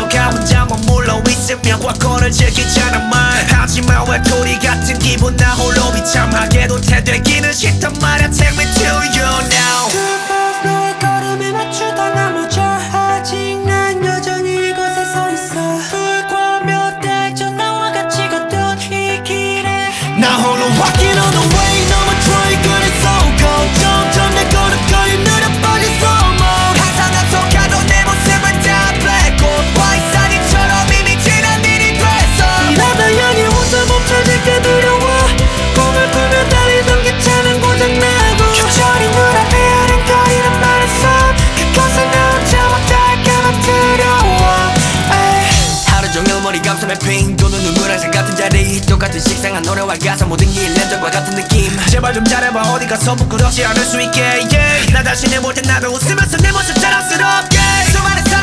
너가 혼자 머물러 있으면 과거를 즐기잖아 말 하지만 외톨이 같은 기분 나 홀로 비참하게도 되되기는 싫단 말야 Take me to you now 너의 걸음에 맞추다 넘어져 아직 난 여전히 이곳에 서 있어 불과 몇 달 전 나와 같이 걷던 이 길에 나 홀로 walking on the way 너무 true 그래서 go 점점 내 걸음걸이 느려 빠진 slow mode 항상 앞서가던 내 모습은 다 black gold white 사진처럼 이미 지난 일이 됐어 이러다 여기 혼자 멈춰질까 두려워 꿈을 꾸며 달리던 기차는 고장나고 휴전이 눈앞에 아른거리는 바람선 그것은 나 혼자 못할까봐 두려워 하루 종일 머리 감싸매 핑 도는 눈물 항상 같은 자리 똑같은 식상한 노래와 가사 모든 게 일련전과 같은 느낌 제발 좀 잘해봐 어디 가서 부끄럽지 않을 수 있게 yeah. 나 자신을 볼 땐 나도 웃으면서 내 모습 자랑스럽게 수많은